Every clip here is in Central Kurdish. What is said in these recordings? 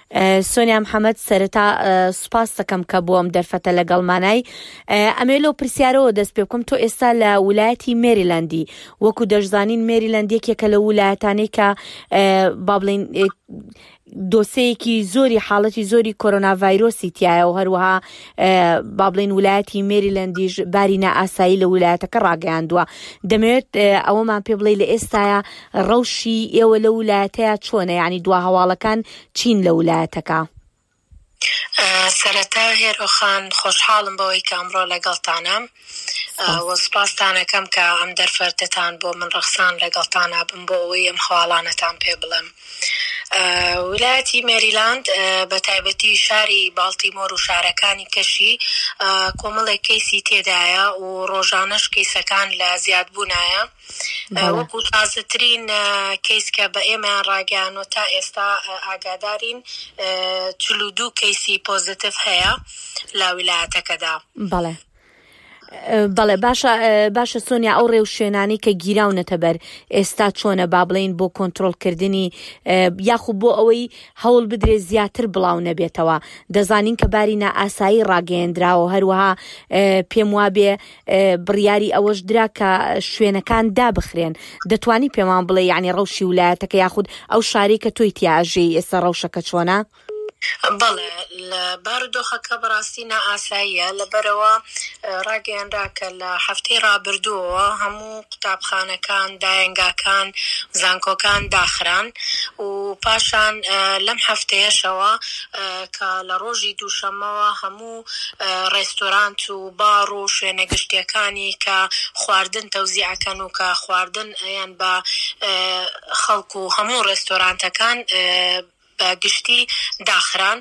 سۆنیا محەممەد سەرەتا سوپاس دەکەم کە بۆ ئەم دەرفەتە لەگەڵمانای ئەمێ لەو پرسیارەوە دەست پێ بکەم. تۆ ئێستا لە ویلایەتی مێریلەندی، وەکو دەشزانین مێریلەند یەکێکە لە ویلایەتانەی کە با بڵێن دۆسەیەکی زۆری حاڵەتی زۆری کۆرۆنا ڤایرۆسی تایە و هەروەها با بڵێن ویلایەتی مێریلەندیش باری نائاسایی لە ویلایەتەکە ڕاگەیاندووە. دەمەوێت ئەوەمان پێ بڵێ لە ئێستاە ڕەوشی ئێوە لە ویلایەتەیە چۆنە، یعنی دوا هەواڵەکان چین لە ویلایەتەکە؟ سەرەتا هێرۆخان خۆشحاڵم بەوەی کە ئەمڕۆ لەگەڵتانم و سوپاسدانەکەم کە ئەم دەرفەتتان بۆ من ڕەخسان لەگەڵتانە بم بۆ ئەوەی ئەم هەواڵانەتان پێ بڵێم. ویلایەتی مێریلاند بە تایبەتی شاری باڵتیمۆر و شارەکانی کەشی کۆمەڵێک کەیسی تێدایە و ڕۆژانەش کەیسەکان لە زیادبوونایە. وەکو تازەترین کەیس کە بە ئێمەیان ڕاگەیانەوە تا ئێستا ئاگادارین 42 کەیسی پۆزیتیڤ هەیە لە ویلایەتەکەدا. بەڵێ باشە سۆنیا، ئەو ڕێو شوێنانی کە گیراونەتە بەر ئێستا چۆنە با بڵێن بۆ کۆنتڕۆلکردنی یاخو بۆ ئەوەی هەوڵ بدرێ زیاتر بڵاو نەبێتەوە؟ دەزانین کە باری نائاسایی ڕاگەیەندراوە، هەروەها پێم وابێ بڕیاری ئەوەش درا کە شوێنەکان دابخرێن. دەتوانی پێمان بڵێ یعنی ڕەوشی ویلایەتەکە یاخود ئەو شاری کە تۆی تیاژەی ئێستا ڕەوشەکە چۆنە؟ بەڵێ لە بارودۆخەکە بەڕاستی نائاساییە، لەبەرەوە ڕاگەیاندرا کە لە هەفتەی ڕابردووەوە هەموو قوتابخانەکان، دایەنگاکان، زانکۆکان داخران و پاشان لەم هەفتەیەشەوە کە لە ڕۆژی دووشەمەوە هەموو ڕێستۆرانت و باڕ و شوێنە گشتیەکانی کە خواردن تەوزیعەکەن و کە خواردن ئەیان بە خەڵک و هەموو ڕێستۆرانتەکان گشتی داخران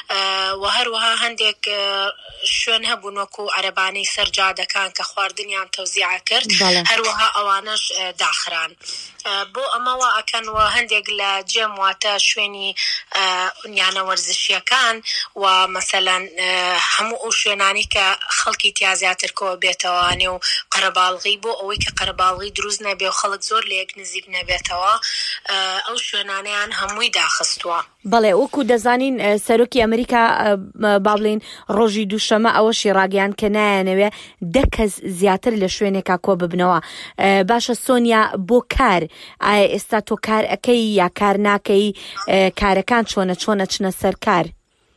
و هەروەها هەندێک شوێن هەبوون وەکو عەرەبانەی سەر جادەکان کە خواردنیان تەوزیع کرد، هەروەها ئەوانەش داخران. بۆ ئەمەوە ئەکەنوە هەندێک لە جێم واتە شوێنی یانە وەرزشیەکان و مەسەلەن هەموو ئەو شوێنانی کە خەڵکی تیا زیاتر کۆ بێتەوانێ و قەرەباڵغی بۆ ئەوەی کە قەرەباڵغی دروست نەبێ و خەڵک زۆر لە یەک نزیک نەبێتەوە، ئەو شوێنانیان هەمووی داخستووە. بەڵێ وەکو دەزانین سەرۆکی ئەمریکا با بڵێن ڕۆژی دووشەمە ئەوەشی ڕاگەیان کە نایانەوێ 10 کەس زیاتر لە شوێنێکا کۆ ببنەوە. باشە سۆنیا، بۆ کار ئایا ئێستا تۆ کار ئەەکەی یا کار ناکەی؟ کارەکان چۆنە چنە سەر کار؟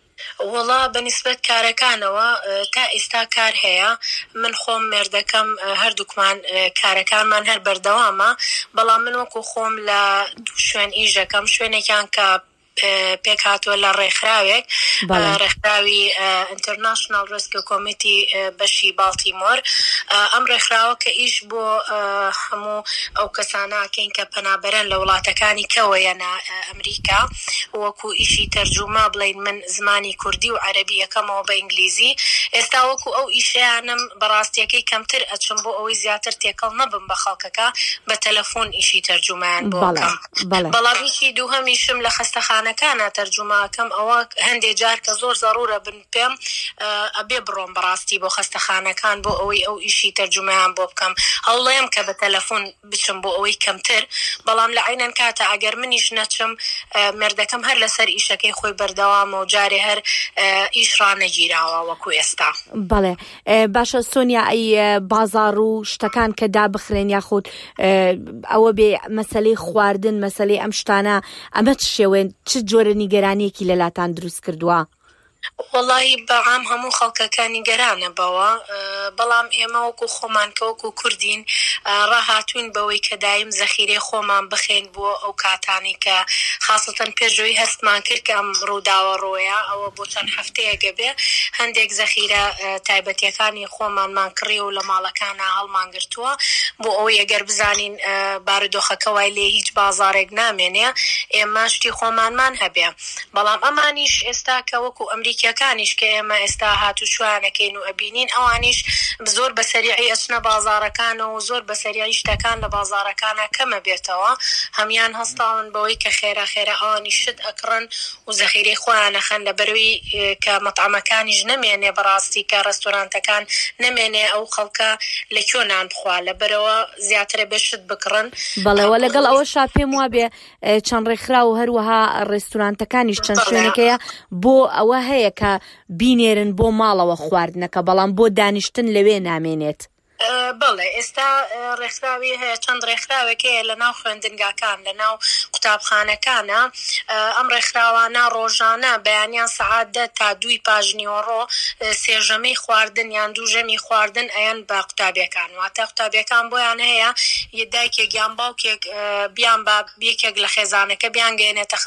وڵا بەنسبەت کارەکانەوە تا ئێستا کار هەیە. من خۆم مێردەکەم هەردووکمان کارەکانمان هەر بەردەوامە، بەڵام من وەکو خۆم لە دوو شوێن ئیژەکەم، شوێنێکیان کە پێک هاتووە لە ڕێکخراوێک، ڕێکخراوی ئینتەرناشنال ڕێسکیو کۆمیتی بەشی باڵتیمۆر. ئەم ڕێکخراوە کە ئیش بۆ هەموو ئەو کەساناکەین کە پەنابەرن لە وڵاتەکانی کەوە یانە ئەمریکا، وەکو ئیشی تەرجومە بڵین من زمانی کوردی و عەرەبی یەکەمەوە بە ئینگلیزی. ئێستا وەکو ئەو ئیشیانم بەڕاستیەکەی کەمتر ئەچم بۆ ئەوەی زیاتر تێکەڵ نەبم بە خەڵکەکە، بە تەلەفۆن ئیشی تەرجومەیان بۆ بکەم. بەڵام ئیشی دووهەمیشم لە خەستەخانەکانە تەرجومەکەم، ئەوە هەندێک جار کە زۆر زەڕورە بن پێم ئەبێ بڕۆم بەڕاستی بۆ خەستەخانەکان بۆ ئەوەی ئەو ئیشی تەرجومەیان بۆ بکەم. هەوڵەیەم کە بە تەلەفۆن بچم بۆ ئەوەی کەمتر، بەڵام لە عینەن کاتە ئەگەر منیش نەچم مێردەکەم هەر لەسەر ئیشەکەی خۆی بەردەوامە و جارێ هەر ئیش ڕانەگیراوە وەکو ئێستا. بەڵێ باشە سۆنیا، ئەی بازاڕ و شتەکان کە دابخرێن یاخود ئەوە بێ مەسەلەی خواردن، مەسەلەی ئەم شتانە، ئەمە چ شێوێن چ جۆرە نیگەرانیەکی لەلاتان دروست کردووە؟ وەڵی بەعام هەموو خەڵکەکانی گەرانە بەوە، بەڵام ئێمە وەکو خۆمان کە وەکو کوردین ڕاهاتوین بەوەی کە دایم زەخیرەی خۆمان بخێن بۆ ئەو کاتانی کە خاصەتەن پێشەوەی هەستمان کرد کە ئەم ڕووداوە ڕۆیە ئەوە بۆ چەند هەفتەیەکە بێ هەندێک زەخیرە تایبەتیەکانی خۆمانمان کڕی و لە ماڵەکانە هەڵمان گرتووە بۆ ئەوەی ئەگەر بزانین بارودۆخەکە وای لێ هیچ بازارێک نامێنێ ئێمە شتی خۆمانمان هەبێ. بەڵام ئەمانیش ئێستا کە وەکو ئەمریکیەکانیش کە ئێمە ئێستا هاتوچوانەکەین و ئەبینین ئەوانیش زۆر بەسەریعی ئەچنە بازارەکانەوە و زۆر بەسەریعی شتەکان لە بازارەکانە کەمە بێتەوە هەمان هەستاون بەوەی کە خێرا ئەوانی شت ئەکڕن و زەخیرەی خۆیان ئەخەن لە بەروی کە مەطعەمەکانیش نەمێنێ بەڕاستی کە ڕێستۆرانتەکان نەمێنێ ئەو خەڵکە لە کۆنان بخوا لە بەرەوە زیاترە بێشت بکڕن. بەڵێوە لەگەڵ ئەوەشا پێم وابێ چەند ڕێکخرا و هەروەها ڕێستورانتەکانیش چەند شوێنەکەیە بۆ ئەوە هەیە کە بینێرن بۆ ماڵەوە خواردنەکە بەڵام بۆ دانیشتن لەوێ نامێنێت. بەڵێ ئێستا ڕێکخراوی هەیە چەند ڕێکخراوێکەیە لە ناو خوێندنگاکان لە ناو قوتابخانەکانە ئەم ڕێکخراوانە ڕۆژانە بەیانیان سەعات 10 تا 2 پاژنیوەڕۆ سێژەمەی خواردن یان دووژەمی خواردن ئەیان بە قوتابیەکان واتە قوتابیەکان بۆیان هەیە دایکێک یان باوکێک بیان بە یەکێک لە خێزانەکە بیانگەێنێتە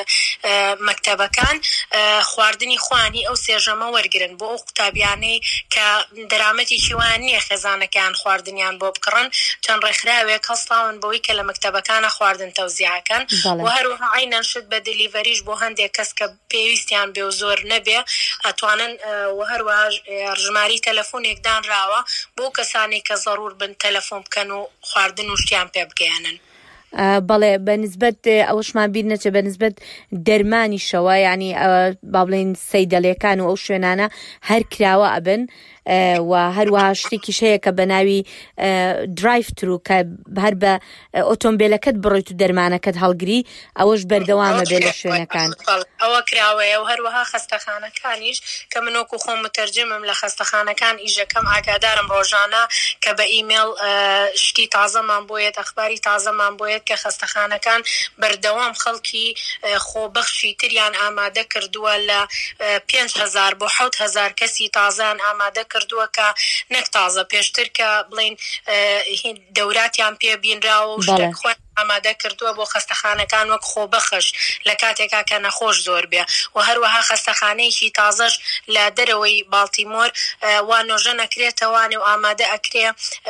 مەکتەبەکان خواردنی خوانی ئەو سێژەمە وەرگرن بۆ ئەو قوتابیانەی کە دەرامەتێکی وان نییە خێزانەکان خواردنیان بۆ بکڕن چەند ڕێکخراوێک هەستاون بەوەی کە لە مەکتەبەکانە خواردن تەوزیعەکەن و هەروەها عینەن شت بە دلیڤەریش بۆ هەندێک کەس کە پێویستیان بێ و زۆر نەبێ ئەتوانن و هەروەها ڕژماری تەلەفۆنێک دانراوە بۆ کەسانی کە زەڕور بن تەلەفۆن بکەن و خواردن و شتیان پێ بگەیەنن. بەڵێ بەنسبەت ئەوەشمان بیر نەچێ بەنسبەت دەرمانیشەوە ینی با بڵێن سەیدەڵیەکان و ئەو شوێنانە هەر کراوە ئەبن و هەروەها شتێکیش هەیە کە بە ناوی درایڤ ترو کە هەر بە ئۆتۆمبیلەکەت بڕۆیت و دەرمانەکەت هەڵگری ئەوەش بەردەوامە بێ لە شوێنەکان ئەوە کراوەیە و هەروەها خەستەخانەکانیش کە من وەکو خۆم متەرجمم لە خەستەخانەکان ئیژەکەم ئاگادارم ڕۆژانە کە بە ئیمێل شتی تازەمان بۆیێت ئەخباری تازەمان بۆیێت کە خەستەخانەکان بەردەوام خەڵکی خۆبەخشی تریان ئامادە کردووە لە 5,000 بۆ 7,000 کەسی تازان ئامادە کردووە کە نەک تازە پێشتر کە بڵین دەوراتیان پێ بینراوە و شتێک خۆیان ئامادە کردووە بۆ خەستەخانەکان وەک خۆبەخش لە کاتێکا کە نەخۆش زۆر بێ و هەروەها خەستەخانەیەکی تازەش لە دەرەوەی باڵتیمۆر وا نۆژە نەکرێتەوانێ و ئامادە ئەکرێ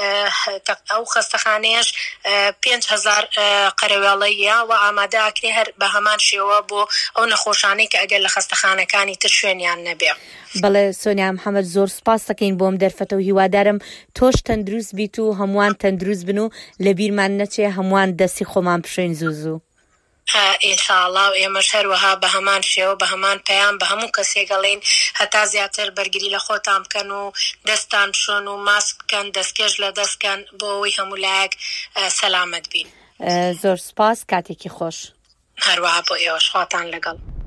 ئەو خەستەخانەیەش 5,000 قەرەوێڵەیە و ئامادە ئەکرێ هەر بە هەمان شێوە بۆ ئەو نەخۆشانەی کە ئەگەر لە خەستەخانەکانی تر شوێنیان نەبێ. بەڵێ سۆنیا محەممەد زۆر سپاس دەکەین بۆم دەرفەتە و هیوادارم تۆش تەندروست بیت و هەمووان تەندروست بن و لە بیرمان نەچێ هەمووان دەستی خۆمان بشوێن زوو. ئینشاءالله و ئێمەش هەروەها بە هەمان شێوە بە هەمان پەیام بە هەموو کەسێگەڵین هەتا زیاتر بەرگری لە خۆتان بکەن و دەستان بشۆن و ماسک بکەن دەستکێش لە دەستکەن بۆ ئەوەی هەموو لایەک سەلامەت بین. زۆر سپاس کاتێکی خۆش. هەروەها بۆ ئێوەش خواتان لەگەڵ.